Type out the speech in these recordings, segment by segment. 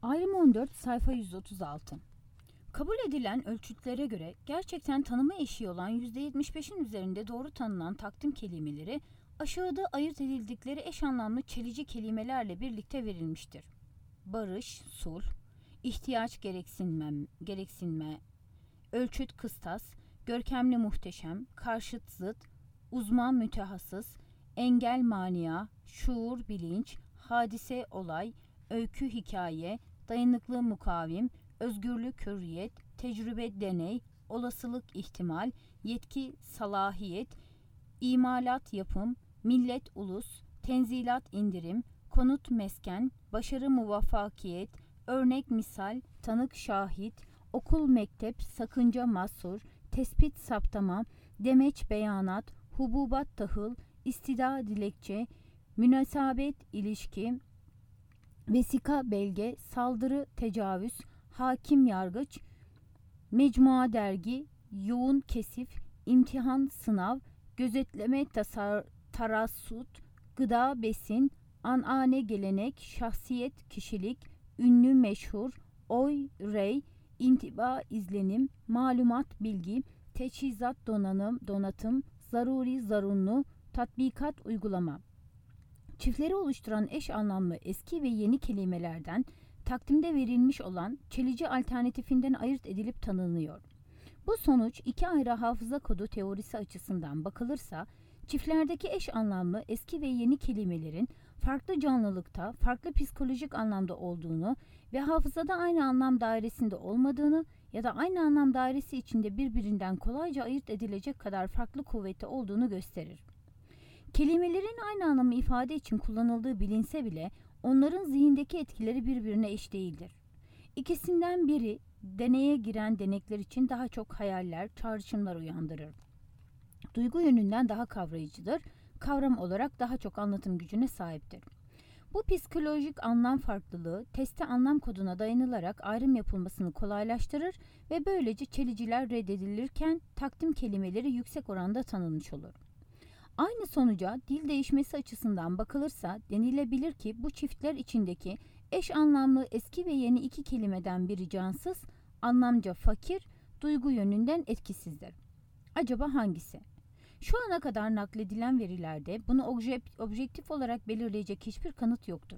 Ayrım 14 sayfa 136. Kabul edilen ölçütlere göre gerçekten tanıma eşiği olan %75'in üzerinde doğru tanınan takdim kelimeleri aşağıda ayırt edildikleri eş anlamlı çelici kelimelerle birlikte verilmiştir. Barış, sulh, ihtiyaç gereksinme, ölçüt kıstas, görkemli muhteşem, karşıt zıt, uzman mütehassıs, engel mania, şuur bilinç, hadise olay, öykü hikaye, dayanıklı mukavim, özgürlük hürriyet, tecrübe deney, olasılık ihtimal, yetki salahiyet, imalat yapım, millet ulus, tenzilat indirim, konut mesken, başarı muvaffakiyet, örnek misal, tanık şahit, okul mektep, sakınca mahsur, tespit saptama, demeç beyanat, hububat tahıl, istida dilekçe, münasebet ilişki, vesika belge, saldırı tecavüz, hakim yargıç, mecmua dergi, yoğun kesif, imtihan sınav, gözetleme tarassut, gıda besin, anane gelenek, şahsiyet kişilik, ünlü meşhur, oy rey, intiba izlenim, malumat bilgi, teçhizat donatım, zaruri zarunlu, tatbikat uygulama. Çiftleri oluşturan eş anlamlı eski ve yeni kelimelerden takdimde verilmiş olan çelici alternatifinden ayırt edilip tanınıyor. Bu sonuç iki ayrı hafıza kodu teorisi açısından bakılırsa çiftlerdeki eş anlamlı eski ve yeni kelimelerin farklı canlılıkta, farklı psikolojik anlamda olduğunu ve hafızada aynı anlam dairesinde olmadığını ya da aynı anlam dairesi içinde birbirinden kolayca ayırt edilecek kadar farklı kuvvette olduğunu gösterir. Kelimelerin aynı anlamı ifade için kullanıldığı bilinse bile onların zihindeki etkileri birbirine eş değildir. İkisinden biri deneye giren denekler için daha çok hayaller, çağrışımlar uyandırır. Duygu yönünden daha kavrayıcıdır, kavram olarak daha çok anlatım gücüne sahiptir. Bu psikolojik anlam farklılığı teste anlam koduna dayanılarak ayrım yapılmasını kolaylaştırır ve böylece çeliciler reddedilirken takdim kelimeleri yüksek oranda tanınmış olur. Aynı sonuca dil değişmesi açısından bakılırsa denilebilir ki bu çiftler içindeki eş anlamlı eski ve yeni iki kelimeden biri cansız, anlamca fakir, duygu yönünden etkisizdir. Acaba hangisi? Şu ana kadar nakledilen verilerde bunu objektif olarak belirleyecek hiçbir kanıt yoktur.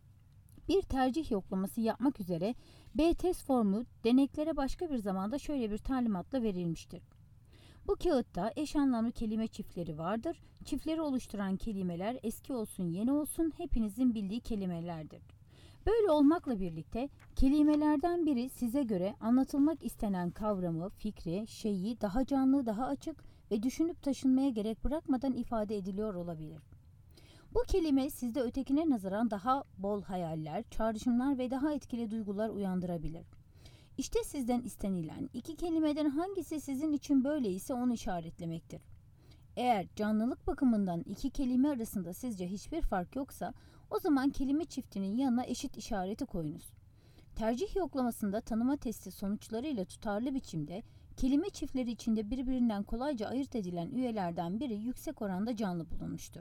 Bir tercih yoklaması yapmak üzere B-test formu deneklere başka bir zamanda şöyle bir talimatla verilmiştir. Bu kağıtta eş anlamlı kelime çiftleri vardır. Çiftleri oluşturan kelimeler eski olsun yeni olsun hepinizin bildiği kelimelerdir. Böyle olmakla birlikte kelimelerden biri size göre anlatılmak istenen kavramı, fikri, şeyi daha canlı, daha açık ve düşünüp taşınmaya gerek bırakmadan ifade ediliyor olabilir. Bu kelime sizde ötekine nazaran daha bol hayaller, çağrışımlar ve daha etkili duygular uyandırabilir. İşte sizden istenilen iki kelimeden hangisi sizin için böyleyse onu işaretlemektir. Eğer canlılık bakımından iki kelime arasında sizce hiçbir fark yoksa o zaman kelime çiftinin yanına eşit işareti koyunuz. Tercih yoklamasında tanıma testi sonuçlarıyla tutarlı biçimde kelime çiftleri içinde birbirinden kolayca ayırt edilen üyelerden biri yüksek oranda canlı bulunmuştur.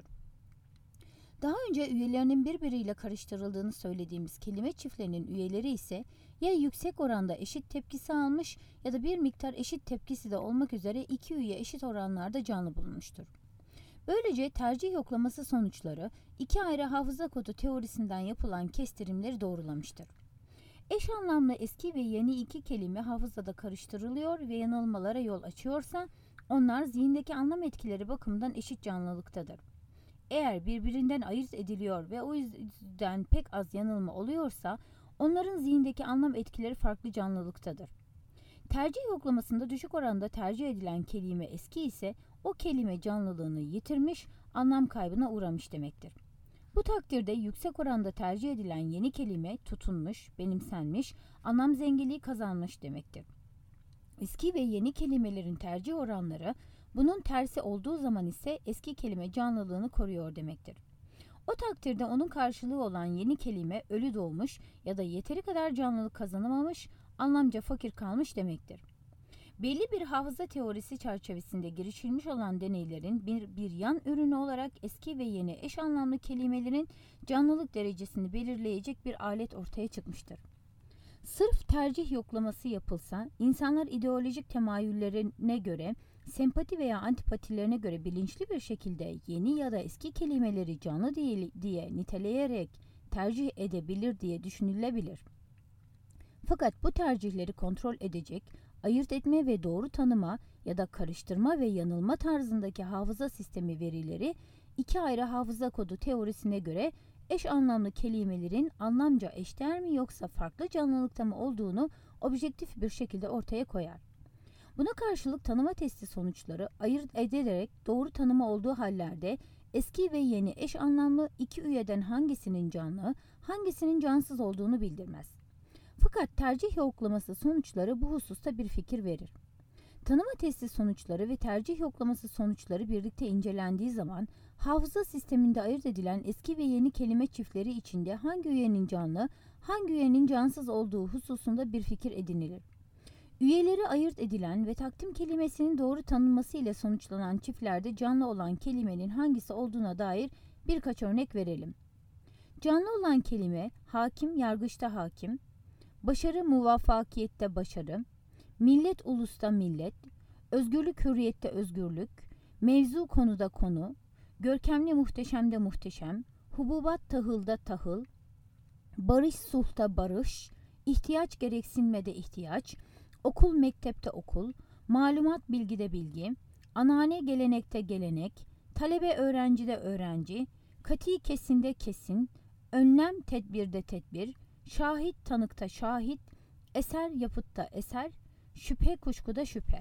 Daha önce üyelerinin birbiriyle karıştırıldığını söylediğimiz kelime çiftlerinin üyeleri ise ya yüksek oranda eşit tepkisi almış ya da bir miktar eşit tepkisi de olmak üzere iki üye eşit oranlarda canlı bulunmuştur. Böylece tercih yoklaması sonuçları iki ayrı hafıza kodu teorisinden yapılan kestirimleri doğrulamıştır. Eş anlamlı eski ve yeni iki kelime hafızada karıştırılıyor ve yanılmalara yol açıyorsa onlar zihindeki anlam etkileri bakımından eşit canlılıktadır. Eğer birbirinden ayırt ediliyor ve o yüzden pek az yanılma oluyorsa onların zihindeki anlam etkileri farklı canlılıktadır. Tercih yoklamasında düşük oranda tercih edilen kelime eski ise o kelime canlılığını yitirmiş, anlam kaybına uğramış demektir. Bu takdirde yüksek oranda tercih edilen yeni kelime tutunmuş, benimsenmiş, anlam zenginliği kazanmış demektir. Eski ve yeni kelimelerin tercih oranları bunun tersi olduğu zaman ise eski kelime canlılığını koruyor demektir. O takdirde onun karşılığı olan yeni kelime ölü doğmuş ya da yeteri kadar canlılık kazanamamış, anlamca fakir kalmış demektir. Belli bir hafıza teorisi çerçevesinde girişilmiş olan deneylerin bir yan ürünü olarak eski ve yeni eş anlamlı kelimelerin canlılık derecesini belirleyecek bir alet ortaya çıkmıştır. Sırf tercih yoklaması yapılsa, insanlar ideolojik temayüllerine göre, sempati veya antipatilerine göre bilinçli bir şekilde yeni ya da eski kelimeleri canlı değil diye niteleyerek tercih edebilir diye düşünülebilir. Fakat bu tercihleri kontrol edecek, ayırt etme ve doğru tanıma ya da karıştırma ve yanılma tarzındaki hafıza sistemi verileri, iki ayrı hafıza kodu teorisine göre eş anlamlı kelimelerin anlamca eşdeğer mi yoksa farklı canlılıkta mı olduğunu objektif bir şekilde ortaya koyar. Buna karşılık tanıma testi sonuçları ayırt edilerek doğru tanıma olduğu hallerde eski ve yeni eş anlamlı iki üyeden hangisinin canlı, hangisinin cansız olduğunu bildirmez. Fakat tercih yoklaması sonuçları bu hususta bir fikir verir. Tanıma testi sonuçları ve tercih yoklaması sonuçları birlikte incelendiği zaman hafıza sisteminde ayırt edilen eski ve yeni kelime çiftleri içinde hangi üyenin canlı, hangi üyenin cansız olduğu hususunda bir fikir edinilir. Üyeleri ayırt edilen ve takdim kelimesinin doğru tanınması ile sonuçlanan çiftlerde canlı olan kelimenin hangisi olduğuna dair birkaç örnek verelim. Canlı olan kelime hakim, yargıçta hakim, başarı, muvaffakiyette başarı, millet, ulusta millet, özgürlük, hürriyette özgürlük, mevzu, konuda konu, görkemli, muhteşemde muhteşem, hububat, tahılda tahıl, barış, sulhta barış, ihtiyaç, gereksinmede ihtiyaç, okul, mektepte okul, malumat, bilgide bilgi, anane, gelenekte gelenek, talebe, öğrencide öğrenci, kati, kesinde kesin, önlem, tedbirde tedbir, şahit, tanıkta şahit, eser, yapıtta eser, şüphe, kuşkuda şüphe.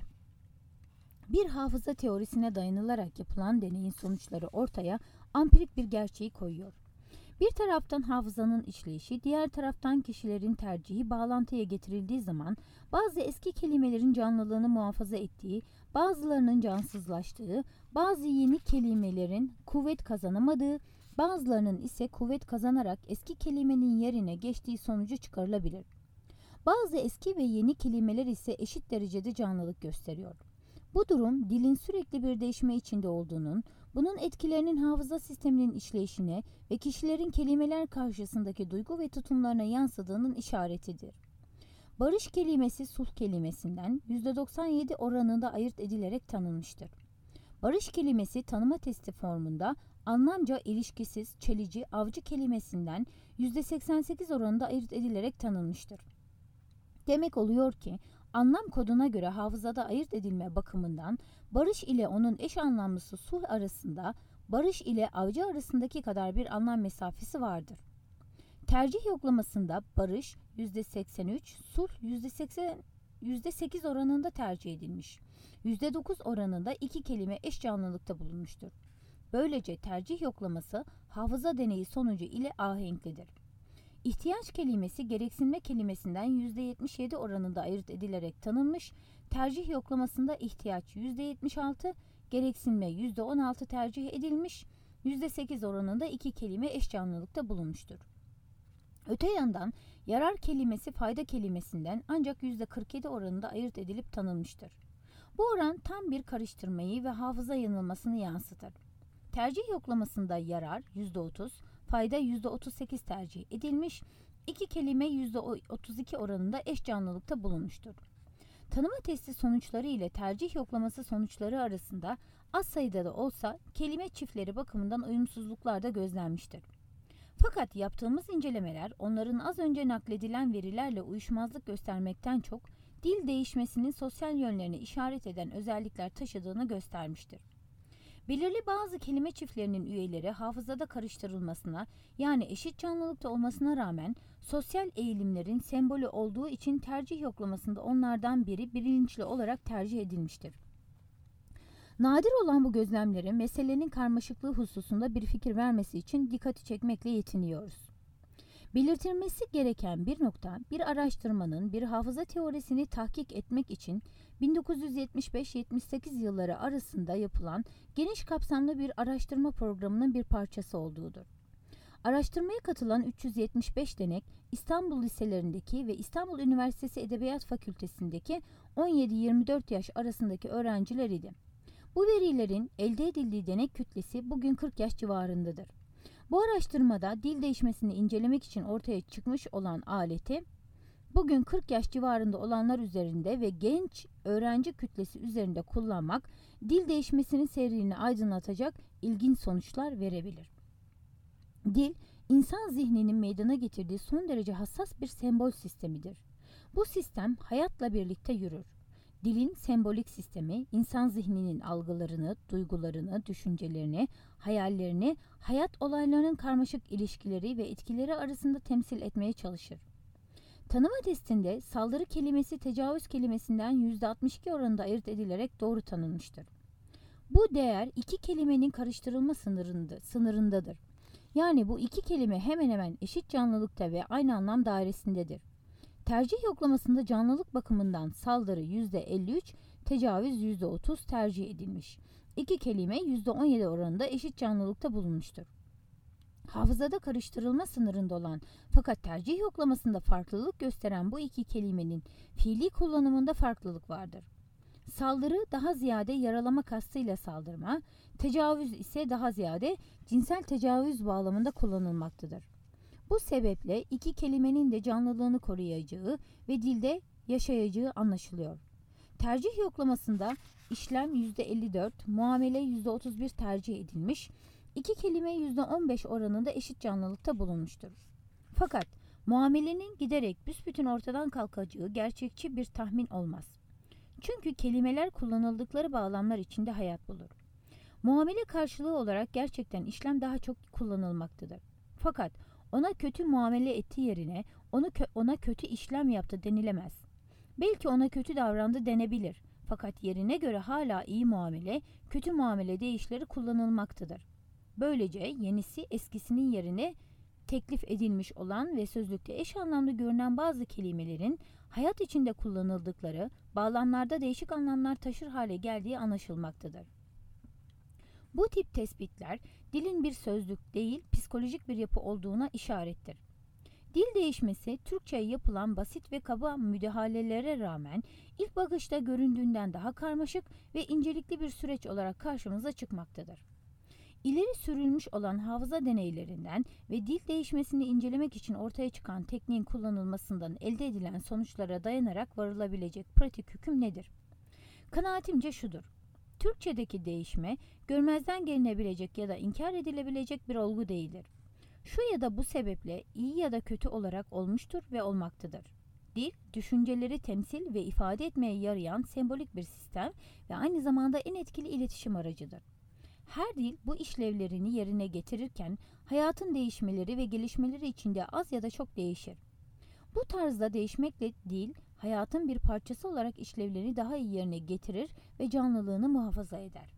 Bir hafıza teorisine dayanılarak yapılan deneyin sonuçları ortaya ampirik bir gerçeği koyuyor. Bir taraftan hafızanın işleyişi, diğer taraftan kişilerin tercihi bağlantıya getirildiği zaman bazı eski kelimelerin canlılığını muhafaza ettiği, bazılarının cansızlaştığı, bazı yeni kelimelerin kuvvet kazanamadığı, bazılarının ise kuvvet kazanarak eski kelimenin yerine geçtiği sonucu çıkarılabilir. Bazı eski ve yeni kelimeler ise eşit derecede canlılık gösteriyor. Bu durum dilin sürekli bir değişme içinde olduğunun, bunun etkilerinin hafıza sisteminin işleyişine ve kişilerin kelimeler karşısındaki duygu ve tutumlarına yansıdığının işaretidir. Barış kelimesi sulh kelimesinden %97 oranında ayırt edilerek tanınmıştır. Barış kelimesi tanıma testi formunda anlamca ilişkisiz, çelici, avcı kelimesinden %88 oranında ayırt edilerek tanınmıştır. Demek oluyor ki anlam koduna göre hafızada ayırt edilme bakımından barış ile onun eş anlamlısı sulh arasında barış ile avcı arasındaki kadar bir anlam mesafesi vardır. Tercih yoklamasında barış %83, sulh %8 oranında tercih edilmiş. %9 oranında iki kelime eş canlılıkta bulunmuştur. Böylece tercih yoklaması hafıza deneyi sonucu ile ahenklidir. İhtiyaç kelimesi gereksinme kelimesinden %77 oranında ayırt edilerek tanınmış, tercih yoklamasında ihtiyaç %76, gereksinme %16 tercih edilmiş, %8 oranında iki kelime eş canlılıkta bulunmuştur. Öte yandan yarar kelimesi fayda kelimesinden ancak %47 oranında ayırt edilip tanınmıştır. Bu oran tam bir karıştırmayı ve hafıza yanılmasını yansıtır. Tercih yoklamasında yarar %30, fayda %38 tercih edilmiş, iki kelime %32 oranında eş canlılıkta bulunmuştur. Tanıma testi sonuçları ile tercih yoklaması sonuçları arasında az sayıda da olsa kelime çiftleri bakımından uyumsuzluklar da gözlenmiştir. Fakat yaptığımız incelemeler onların az önce nakledilen verilerle uyuşmazlık göstermekten çok dil değişmesinin sosyal yönlerini işaret eden özellikler taşıdığını göstermiştir. Belirli bazı kelime çiftlerinin üyeleri hafızada karıştırılmasına, yani eşit canlılıkta olmasına rağmen sosyal eğilimlerin sembolü olduğu için tercih yoklamasında onlardan biri bilinçli olarak tercih edilmiştir. Nadir olan bu gözlemleri meselenin karmaşıklığı hususunda bir fikir vermesi için dikkati çekmekle yetiniyoruz. Belirtilmesi gereken bir nokta, bir araştırmanın bir hafıza teorisini tahkik etmek için 1975-78 yılları arasında yapılan geniş kapsamlı bir araştırma programının bir parçası olduğudur. Araştırmaya katılan 375 denek İstanbul liselerindeki ve İstanbul Üniversitesi Edebiyat Fakültesindeki 17-24 yaş arasındaki öğrenciler idi. Bu verilerin elde edildiği denek kütlesi bugün 40 yaş civarındadır. Bu araştırmada dil değişmesini incelemek için ortaya çıkmış olan aleti bugün 40 yaş civarında olanlar üzerinde ve genç öğrenci kütlesi üzerinde kullanmak dil değişmesinin seyrini aydınlatacak ilginç sonuçlar verebilir. Dil, insan zihninin meydana getirdiği son derece hassas bir sembol sistemidir. Bu sistem hayatla birlikte yürür. Dilin sembolik sistemi, insan zihninin algılarını, duygularını, düşüncelerini, hayallerini, hayat olaylarının karmaşık ilişkileri ve etkileri arasında temsil etmeye çalışır. Tanıma testinde saldırı kelimesi tecavüz kelimesinden %62 oranında ayırt edilerek doğru tanınmıştır. Bu değer iki kelimenin karıştırılma sınırındadır. Yani bu iki kelime hemen hemen eşit canlılıkta ve aynı anlam dairesindedir. Tercih yoklamasında canlılık bakımından saldırı %53, tecavüz %30 tercih edilmiş. İki kelime %17 oranında eşit canlılıkta bulunmuştur. Hafızada karıştırılma sınırında olan fakat tercih yoklamasında farklılık gösteren bu iki kelimenin fiili kullanımında farklılık vardır. Saldırı daha ziyade yaralama kastıyla saldırma, tecavüz ise daha ziyade cinsel tecavüz bağlamında kullanılmaktadır. Bu sebeple iki kelimenin de canlılığını koruyacağı ve dilde yaşayacağı anlaşılıyor. Tercih yoklamasında işlem %54, muamele %31 tercih edilmiş, iki kelime %15 oranında eşit canlılıkta bulunmuştur. Fakat muamelenin giderek büsbütün ortadan kalkacağı gerçekçi bir tahmin olmaz. Çünkü kelimeler kullanıldıkları bağlamlar içinde hayat bulur. Muamele karşılığı olarak gerçekten işlem daha çok kullanılmaktadır. Fakat ona kötü muamele etti yerine ona kötü işlem yaptı denilemez. Belki ona kötü davrandı denebilir. Fakat yerine göre hala iyi muamele, kötü muamele deyişleri kullanılmaktadır. Böylece yenisi eskisinin yerine teklif edilmiş olan ve sözlükte eş anlamlı görünen bazı kelimelerin hayat içinde kullanıldıkları bağlamlarda değişik anlamlar taşır hale geldiği anlaşılmaktadır. Bu tip tespitler dilin bir sözlük değil, psikolojik bir yapı olduğuna işarettir. Dil değişmesi Türkçe'ye yapılan basit ve kaba müdahalelere rağmen ilk bakışta göründüğünden daha karmaşık ve incelikli bir süreç olarak karşımıza çıkmaktadır. İleri sürülmüş olan hafıza deneylerinden ve dil değişmesini incelemek için ortaya çıkan tekniğin kullanılmasından elde edilen sonuçlara dayanarak varılabilecek pratik hüküm nedir? Kanaatimce şudur. Türkçedeki değişme, görmezden gelinebilecek ya da inkar edilebilecek bir olgu değildir. Şu ya da bu sebeple iyi ya da kötü olarak olmuştur ve olmaktadır. Dil, düşünceleri temsil ve ifade etmeye yarayan sembolik bir sistem ve aynı zamanda en etkili iletişim aracıdır. Her dil bu işlevlerini yerine getirirken hayatın değişmeleri ve gelişmeleri içinde az ya da çok değişir. Bu tarzda değişmekle dil, hayatın bir parçası olarak işlevlerini daha iyi yerine getirir ve canlılığını muhafaza eder.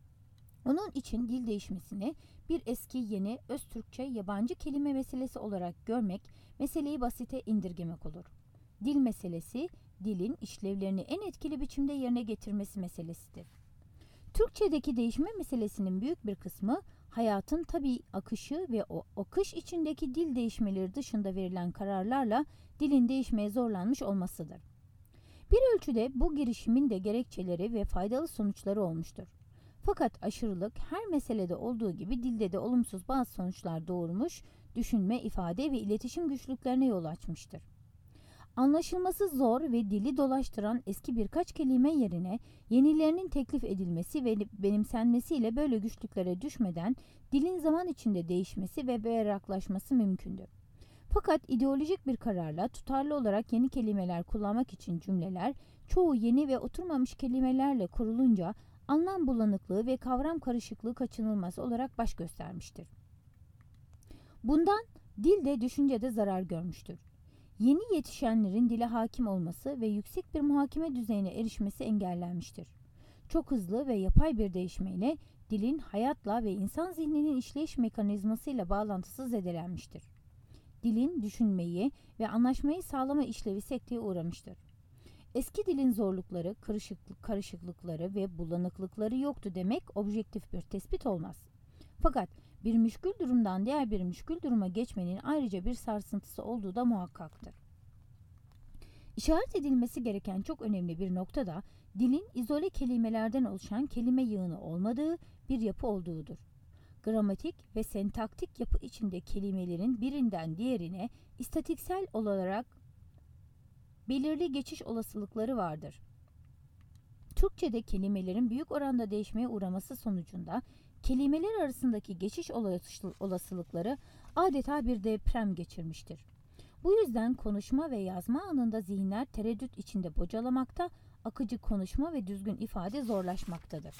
Onun için dil değişmesini bir eski yeni öz Türkçe yabancı kelime meselesi olarak görmek, meseleyi basite indirgemek olur. Dil meselesi, dilin işlevlerini en etkili biçimde yerine getirmesi meselesidir. Türkçedeki değişme meselesinin büyük bir kısmı hayatın tabii akışı ve o akış içindeki dil değişmeleri dışında verilen kararlarla dilin değişmeye zorlanmış olmasıdır. Bir ölçüde bu girişimin de gerekçeleri ve faydalı sonuçları olmuştur. Fakat aşırılık her meselede olduğu gibi dilde de olumsuz bazı sonuçlar doğurmuş, düşünme, ifade ve iletişim güçlüklerine yol açmıştır. Anlaşılması zor ve dili dolaştıran eski birkaç kelime yerine yenilerinin teklif edilmesi ve benimsenmesiyle böyle güçlüklere düşmeden dilin zaman içinde değişmesi ve berraklaşması mümkündür. Fakat ideolojik bir kararla tutarlı olarak yeni kelimeler kullanmak için cümleler, çoğu yeni ve oturmamış kelimelerle kurulunca anlam bulanıklığı ve kavram karışıklığı kaçınılmaz olarak baş göstermiştir. Bundan dil de düşünce de zarar görmüştür. Yeni yetişenlerin dile hakim olması ve yüksek bir muhakeme düzeyine erişmesi engellenmiştir. Çok hızlı ve yapay bir değişmeyle dilin hayatla ve insan zihninin işleyiş mekanizmasıyla bağlantısı zedelenmiştir. Dilin düşünmeyi ve anlaşmayı sağlama işlevi sekteye uğramıştır. Eski dilin zorlukları, karışıklıkları ve bulanıklıkları yoktu demek objektif bir tespit olmaz. Fakat bir müşkül durumdan diğer bir müşkül duruma geçmenin ayrıca bir sarsıntısı olduğu da muhakkaktır. İşaret edilmesi gereken çok önemli bir nokta da dilin izole kelimelerden oluşan kelime yığını olmadığı bir yapı olduğudur. Gramatik ve sentaktik yapı içinde kelimelerin birinden diğerine istatiksel olarak belirli geçiş olasılıkları vardır. Türkçe'de kelimelerin büyük oranda değişmeye uğraması sonucunda kelimeler arasındaki geçiş olasılıkları adeta bir deprem geçirmiştir. Bu yüzden konuşma ve yazma anında zihinler tereddüt içinde bocalamakta, akıcı konuşma ve düzgün ifade zorlaşmaktadır.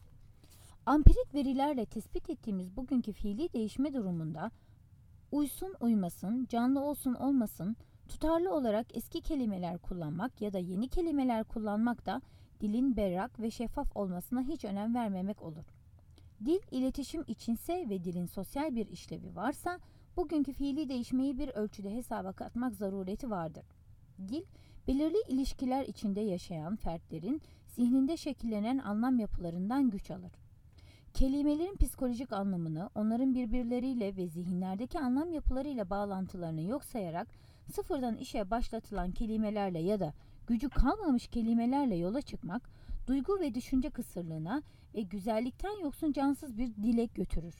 Ampirik verilerle tespit ettiğimiz bugünkü fiili değişme durumunda uysun uymasın, canlı olsun olmasın, tutarlı olarak eski kelimeler kullanmak ya da yeni kelimeler kullanmak da dilin berrak ve şeffaf olmasına hiç önem vermemek olur. Dil iletişim içinse ve dilin sosyal bir işlevi varsa bugünkü fiili değişmeyi bir ölçüde hesaba katmak zarureti vardır. Dil, belirli ilişkiler içinde yaşayan fertlerin zihninde şekillenen anlam yapılarından güç alır. Kelimelerin psikolojik anlamını, onların birbirleriyle ve zihinlerdeki anlam yapılarıyla bağlantılarını yok sayarak sıfırdan işe başlatılan kelimelerle ya da gücü kalmamış kelimelerle yola çıkmak, duygu ve düşünce kısırlığına ve güzellikten yoksun cansız bir dile götürür.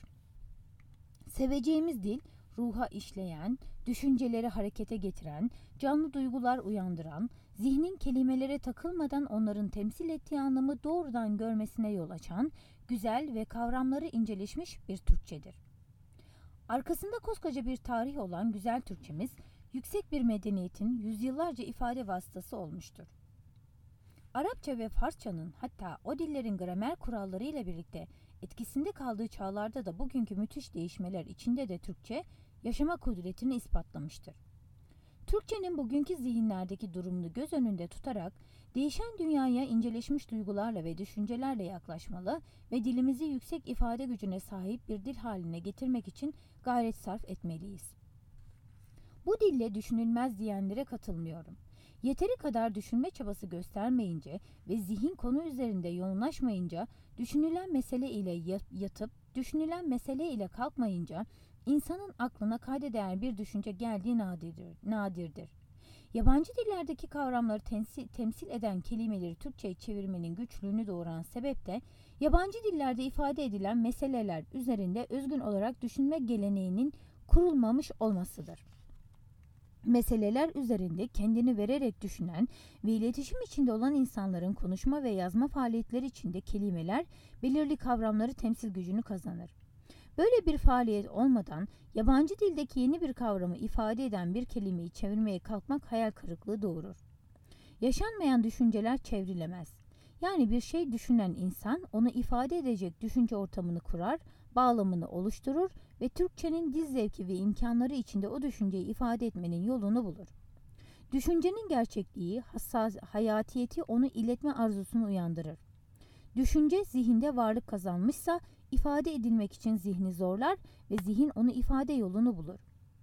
Seveceğimiz dil, ruha işleyen, düşünceleri harekete getiren, canlı duygular uyandıran, zihnin kelimelere takılmadan onların temsil ettiği anlamı doğrudan görmesine yol açan, güzel ve kavramları inceleşmiş bir Türkçedir. Arkasında koskoca bir tarih olan güzel Türkçemiz, yüksek bir medeniyetin yüzyıllarca ifade vasıtası olmuştur. Arapça ve Farsçanın, hatta o dillerin gramer kurallarıyla birlikte etkisinde kaldığı çağlarda da bugünkü müthiş değişmeler içinde de Türkçe yaşama kudretini ispatlamıştır. Türkçenin bugünkü zihinlerdeki durumunu göz önünde tutarak değişen dünyaya inceleşmiş duygularla ve düşüncelerle yaklaşmalı ve dilimizi yüksek ifade gücüne sahip bir dil haline getirmek için gayret sarf etmeliyiz. Bu dille düşünülmez diyenlere katılmıyorum. Yeteri kadar düşünme çabası göstermeyince ve zihin konu üzerinde yoğunlaşmayınca, düşünülen mesele ile yatıp düşünülen mesele ile kalkmayınca insanın aklına kayda değer bir düşünce geldiği nadirdir. Yabancı dillerdeki kavramları temsil eden kelimeleri Türkçe'ye çevirmenin güçlüğünü doğuran sebep de yabancı dillerde ifade edilen meseleler üzerinde özgün olarak düşünme geleneğinin kurulmamış olmasıdır. Meseleler üzerinde kendini vererek düşünen ve iletişim içinde olan insanların konuşma ve yazma faaliyetleri içinde kelimeler belirli kavramları temsil gücünü kazanır. Böyle bir faaliyet olmadan yabancı dildeki yeni bir kavramı ifade eden bir kelimeyi çevirmeye kalkmak hayal kırıklığı doğurur. Yaşanmayan düşünceler çevrilemez. Yani bir şey düşünen insan onu ifade edecek düşünce ortamını kurar, bağlamını oluşturur ve Türkçenin dil zevki ve imkanları içinde o düşünceyi ifade etmenin yolunu bulur. Düşüncenin gerçekliği, hayatiyeti onu iletme arzusunu uyandırır. Düşünce zihinde varlık kazanmışsa ifade edilmek için zihni zorlar ve zihin onu ifade yolunu bulur.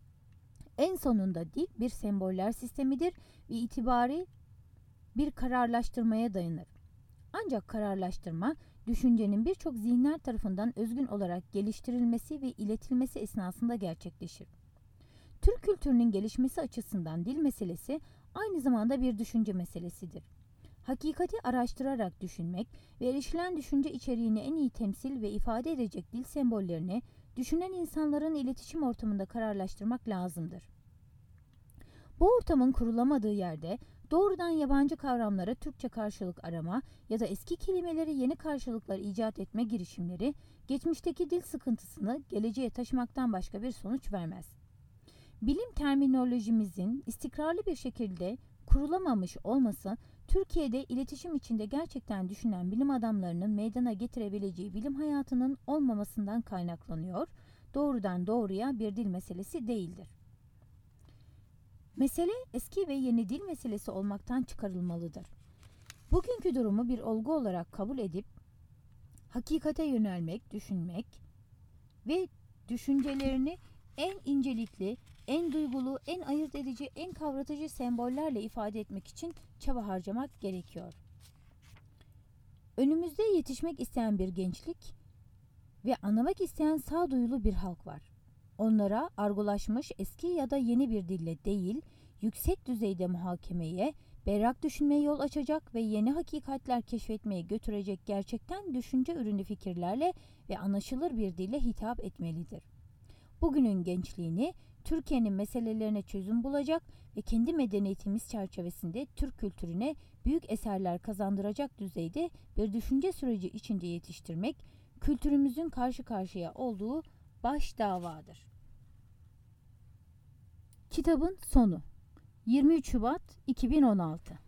En sonunda dil bir semboller sistemidir ve itibari bir kararlaştırmaya dayanır. Ancak kararlaştırma, düşüncenin birçok zihinler tarafından özgün olarak geliştirilmesi ve iletilmesi esnasında gerçekleşir. Türk kültürünün gelişmesi açısından dil meselesi aynı zamanda bir düşünce meselesidir. Hakikati araştırarak düşünmek ve erişilen düşünce içeriğini en iyi temsil ve ifade edecek dil sembollerini düşünen insanların iletişim ortamında kararlaştırmak lazımdır. Bu ortamın kurulamadığı yerde doğrudan yabancı kavramlara Türkçe karşılık arama ya da eski kelimeleri yeni karşılıklar icat etme girişimleri geçmişteki dil sıkıntısını geleceğe taşımaktan başka bir sonuç vermez. Bilim terminolojimizin istikrarlı bir şekilde kurulamamış olması, Türkiye'de iletişim içinde gerçekten düşünen bilim adamlarının meydana getirebileceği bilim hayatının olmamasından kaynaklanıyor, doğrudan doğruya bir dil meselesi değildir. Mesele eski ve yeni dil meselesi olmaktan çıkarılmalıdır. Bugünkü durumu bir olgu olarak kabul edip hakikate yönelmek, düşünmek ve düşüncelerini en incelikli, en duygulu, en ayırt edici, en kavratıcı sembollerle ifade etmek için çaba harcamak gerekiyor. Önümüzde yetişmek isteyen bir gençlik ve anlamak isteyen sağduyulu bir halk var. Onlara argolaşmış eski ya da yeni bir dille değil, yüksek düzeyde muhakemeye, berrak düşünmeye yol açacak ve yeni hakikatler keşfetmeye götürecek gerçekten düşünce ürünü fikirlerle ve anlaşılır bir dille hitap etmelidir. bugünün gençliğini Türkiye'nin meselelerine çözüm bulacak ve kendi medeniyetimiz çerçevesinde Türk kültürüne büyük eserler kazandıracak düzeyde bir düşünce süreci içinde yetiştirmek, kültürümüzün karşı karşıya olduğu baş davadır. Kitabın sonu 23 Şubat 2016